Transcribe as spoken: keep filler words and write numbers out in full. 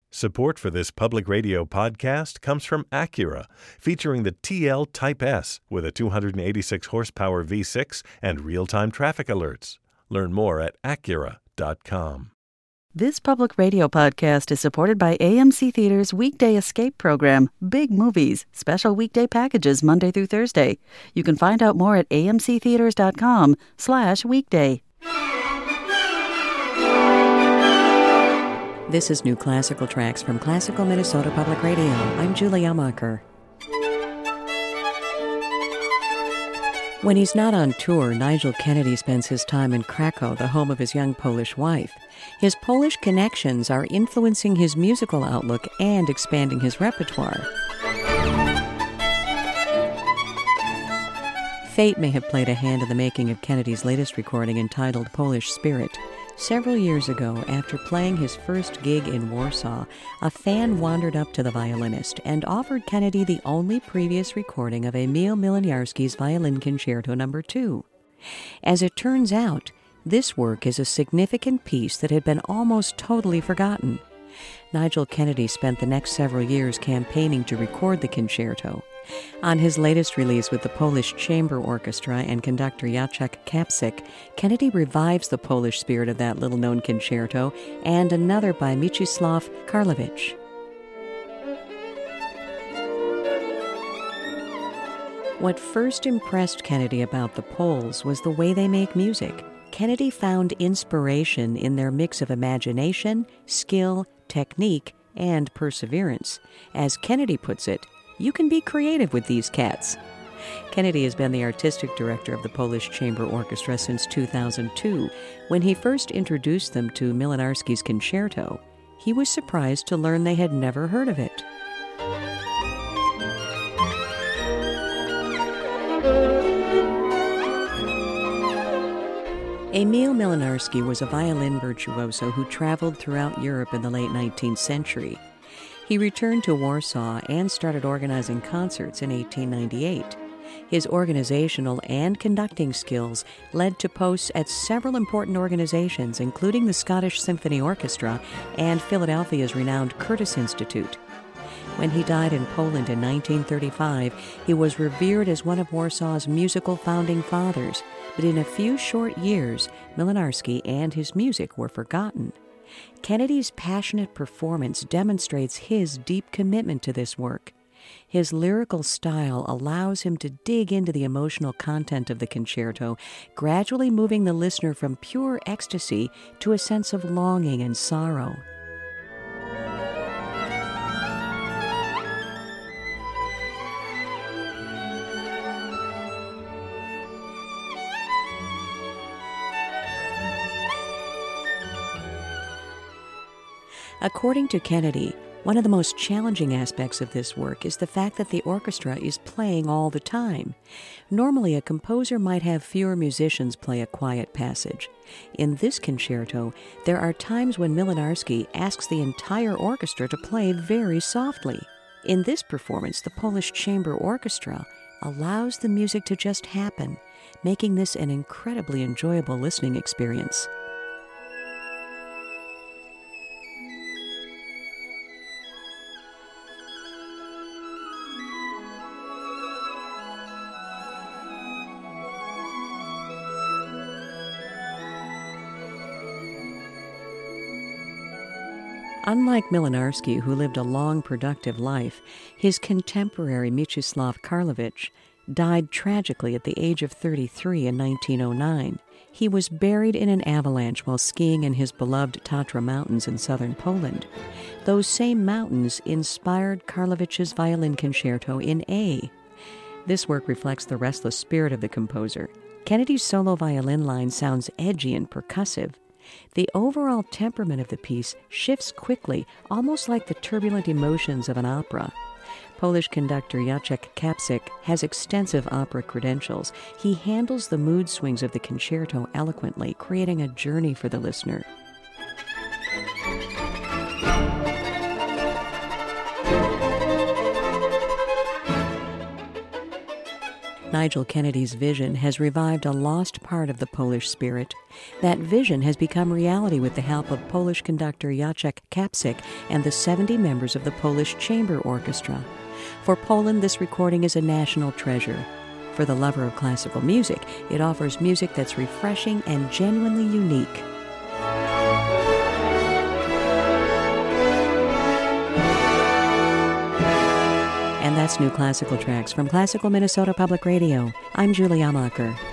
Support for this public radio podcast comes from Acura, featuring the T L Type S with a two hundred eighty-six horsepower V six and real-time traffic alerts. Learn more at acura dot com. This public radio podcast is supported by A M C Theater's weekday escape program, Big Movies, special weekday packages Monday through Thursday. You can find out more at amctheaters.com slash weekday. This is New Classical Tracks from Classical Minnesota Public Radio. I'm Julie Elmacher. When he's not on tour, Nigel Kennedy spends his time in Krakow, the home of his young Polish wife. His Polish connections are influencing his musical outlook and expanding his repertoire. Fate may have played a hand in the making of Kennedy's latest recording entitled Polish Spirit. Several years ago, after playing his first gig in Warsaw, a fan wandered up to the violinist and offered Kennedy the only previous recording of Emil Mlynarski's Violin Concerto Number two. As it turns out, this work is a significant piece that had been almost totally forgotten. Nigel Kennedy spent the next several years campaigning to record the concerto. On his latest release with the Polish Chamber Orchestra and conductor Jacek Kapsik, Kennedy revives the Polish spirit of that little-known concerto and another by Mieczysław Karlowicz. What first impressed Kennedy about the Poles was the way they make music. Kennedy found inspiration in their mix of imagination, skill, technique, and perseverance. As Kennedy puts it, you can be creative with these cats. Kennedy has been the artistic director of the Polish Chamber Orchestra since two thousand two. When he first introduced them to Mlynarski's concerto, he was surprised to learn they had never heard of it. Emil Mlynarski was a violin virtuoso who traveled throughout Europe in the late nineteenth century. He returned to Warsaw and started organizing concerts in eighteen ninety-eight. His organizational and conducting skills led to posts at several important organizations, including the Scottish Symphony Orchestra and Philadelphia's renowned Curtis Institute. When he died in Poland in nineteen thirty-five, he was revered as one of Warsaw's musical founding fathers, but in a few short years, Mlynarski and his music were forgotten. Kennedy's passionate performance demonstrates his deep commitment to this work. His lyrical style allows him to dig into the emotional content of the concerto, gradually moving the listener from pure ecstasy to a sense of longing and sorrow. According to Kennedy, one of the most challenging aspects of this work is the fact that the orchestra is playing all the time. Normally, a composer might have fewer musicians play a quiet passage. In this concerto, there are times when Mlynarski asks the entire orchestra to play very softly. In this performance, the Polish Chamber Orchestra allows the music to just happen, making this an incredibly enjoyable listening experience. Unlike Mlynarski, who lived a long, productive life, his contemporary Mieczysław Karlowicz died tragically at the age of thirty-three in nineteen oh nine. He was buried in an avalanche while skiing in his beloved Tatra Mountains in southern Poland. Those same mountains inspired Karlowicz's Violin Concerto in A. This work reflects the restless spirit of the composer. Kennedy's solo violin line sounds edgy and percussive. The overall temperament of the piece shifts quickly, almost like the turbulent emotions of an opera. Polish conductor Jacek Kapsik has extensive opera credentials. He handles the mood swings of the concerto eloquently, creating a journey for the listener. Nigel Kennedy's vision has revived a lost part of the Polish spirit. That vision has become reality with the help of Polish conductor Jacek Kapsik and the seventy members of the Polish Chamber Orchestra. For Poland, this recording is a national treasure. For the lover of classical music, it offers music that's refreshing and genuinely unique. And that's New Classical Tracks from Classical Minnesota Public Radio. I'm Julie Amacher.